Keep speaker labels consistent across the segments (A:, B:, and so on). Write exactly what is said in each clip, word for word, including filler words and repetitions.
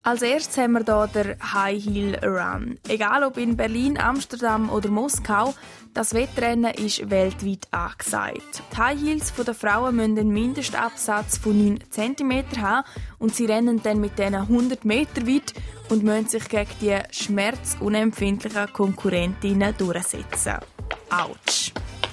A: Als erstes haben wir hier den High Heel Run. Egal ob in Berlin, Amsterdam oder Moskau, das Wettrennen ist weltweit angesagt. Die High Heels der Frauen müssen einen Mindestabsatz von neun Zentimeter haben und sie rennen dann mit denen hundert Meter weit und müssen sich gegen die schmerzunempfindlichen Konkurrentinnen durchsetzen. Autsch!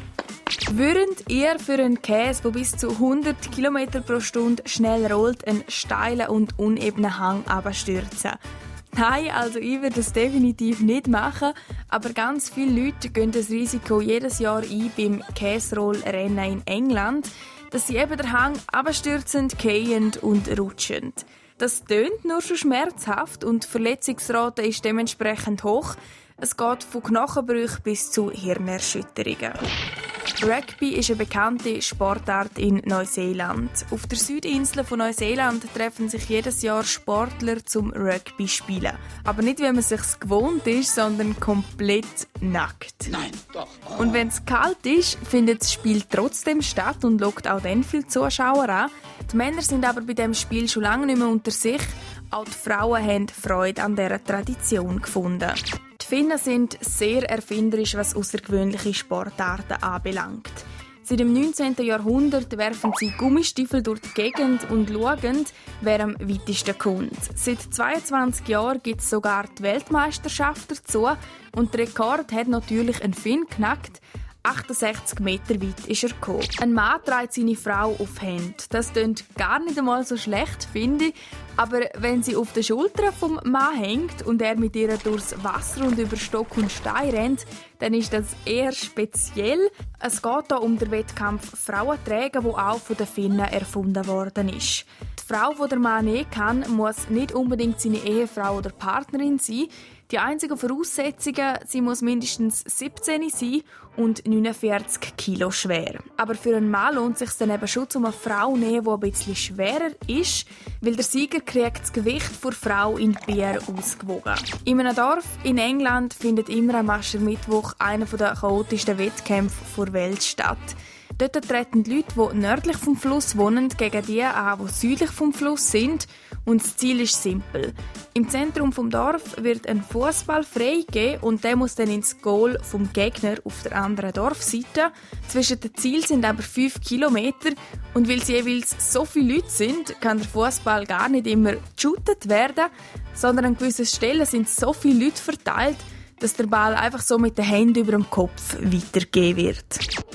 A: Würdet ihr für einen Käse, der bis zu hundert Kilometer pro Stunde schnell rollt, einen steilen und unebenen Hang abstürzen? Nein, also ich würde das definitiv nicht machen, aber ganz viele Leute gehen das Risiko jedes Jahr ein beim Käserollrennen in England, dass sie eben den Hang abstürzen, gehend und rutschen. Das tönt nur schon schmerzhaft und die Verletzungsrate ist dementsprechend hoch. Es geht von Knochenbrüchen bis zu Hirnerschütterungen. Rugby ist eine bekannte Sportart in Neuseeland. Auf der Südinsel von Neuseeland treffen sich jedes Jahr Sportler zum Rugby spielen. Aber nicht, wie man es sich gewohnt ist, sondern komplett nackt.
B: Nein, doch. Oh.
A: Und wenn es kalt ist, findet das Spiel trotzdem statt und lockt auch dann viele Zuschauer an. Die Männer sind aber bei diesem Spiel schon lange nicht mehr unter sich. Auch die Frauen haben Freude an dieser Tradition gefunden. Die Finnen sind sehr erfinderisch, was außergewöhnliche Sportarten anbelangt. Seit dem neunzehnten Jahrhundert werfen sie Gummistiefel durch die Gegend und schauen, wer am weitesten kommt. Seit zweiundzwanzig Jahren gibt es sogar die Weltmeisterschaft dazu und der Rekord hat natürlich ein Finn geknackt. achtundsechzig Meter weit ist er gekommen. Ein Mann trägt seine Frau auf die Hände. Das klingt gar nicht einmal so schlecht, finde ich. Aber wenn sie auf den Schultern vom Mann hängt und er mit ihr durchs Wasser und über Stock und Stein rennt, dann ist das eher speziell. Es geht hier um den Wettkampf Frauenträger, der auch von den Finnen erfunden worden ist. Die Frau, die der Mann nicht kann, muss nicht unbedingt seine Ehefrau oder Partnerin sein. Die einzigen Voraussetzungen, sie muss mindestens siebzehn sein und neunundvierzig Kilo schwer. Aber für einen Mann lohnt es sich dann eben schon, um eine Frau zu nehmen, die ein bisschen schwerer ist, weil der Sieger kriegt das Gewicht der Frau in Bier ausgewogen. In einem Dorf in England findet immer am Aschermittwoch einer der chaotischsten Wettkämpfe der Welt statt. Dort treten die Leute, die nördlich vom Fluss wohnen, gegen die an, die südlich vom Fluss sind. Und das Ziel ist simpel. Im Zentrum des Dorf wird ein Fußball freigegeben und der muss dann ins Goal vom Gegner auf der anderen Dorfseite. Zwischen den Zielen sind aber fünf Kilometer und weil es jeweils so viele Leute sind, kann der Fußball gar nicht immer geshootet werden, sondern an gewissen Stellen sind so viele Leute verteilt, dass der Ball einfach so mit den Händen über dem Kopf weitergegeben wird.